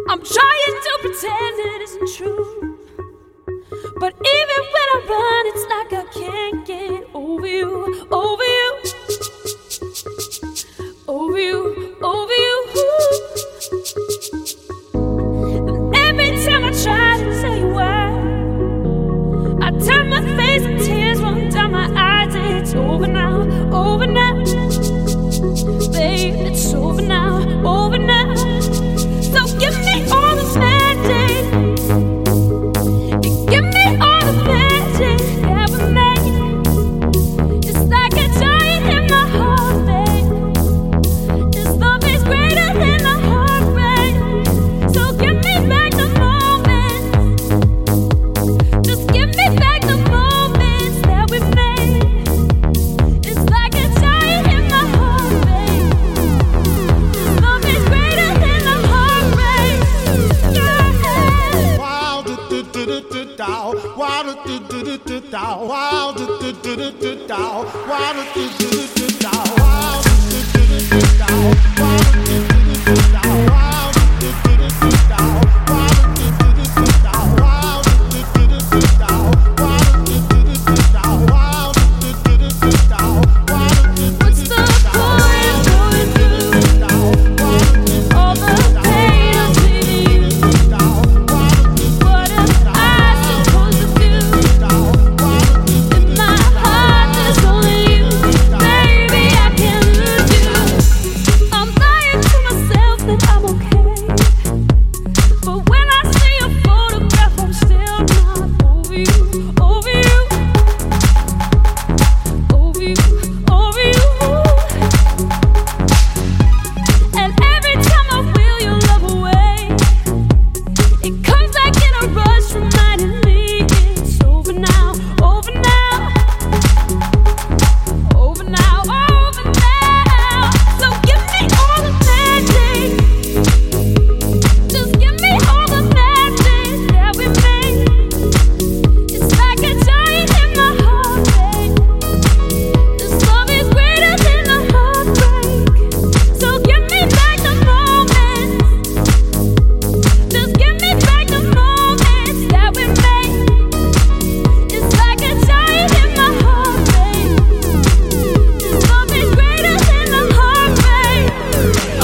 I'm trying to pretend it isn't true, but even when I run, it's like I can't get over you, over you, over you, over you. And every time I try to tell you why, I turn my face and tears run down my eyes. It's over now, babe, it's over now, over now. So give me all the magic, give me all the magic that we made. It's like a giant in my heart, babe. This love is greater than the heartbreak. So give me back the moments, just give me back the moments that we made. It's like a giant in my heart, babe. This love is greater than the heartbreak. Wow, do do do do do dow. Wow, do do do do do dow. Wow, do do do do do dow. Wow, do do do do do dow. Wow, do do do do do dow. Wow, do do do do do dow. Wow, do do do do do dow. Wow, do do do do do dow. Wow, do do do do do dow. Wow, do do do do do dow. Wow, do do do do do dow. Wow, do do do do What's do the dow. point of going through all the pain of leaving you? What am I supposed to do? In my heart there's only you, baby, I can't lose you. I'm lying to myself that I'm okay, but when I see your photograph I'm still not over you, over you, over you, over you. And every time I wheel your love away, it comes back in a rush, reminding me it's over now, over now, over now, over now. So give me all the magic, just give me all the magic that we made. It's like a giant in my heart, babe. This love is greater than the heartbreak. So give me back the moments, just give me back the moments that we made. It's like a giant in my heart, babe. This love is greater than the heartbreak. Oh,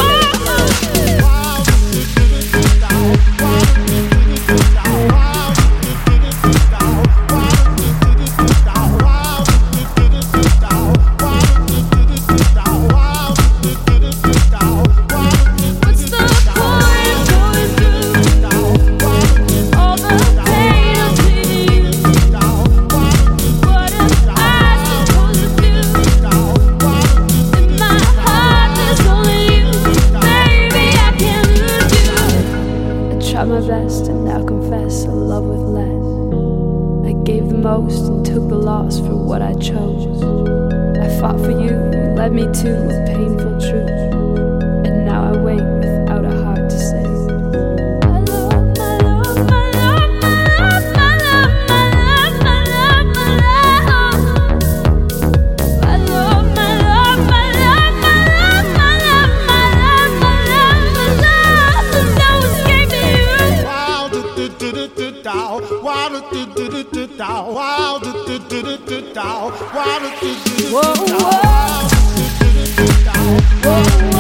what's the point of going through all the pain of leaving you? What am I supposed to do? In my heart there's only you, baby, I can't lose you. I tried my best and now confess I love with less. I gave the most and took the loss for what I chose. I fought for you, you led me to a painful truth, and now I wait without a heart to say. My love, my love, my love, my love, my love, my love, my love, my love, my love, my love, my love, my love, my love, my love, my love, there's no escaping you. Wow, do do do do do dow. Wow, do do do do do dow. Wow, do do do do do dow. Wow, do do do do do dow. Whoa, whoa. Wow, do do do do do dow. Whoa,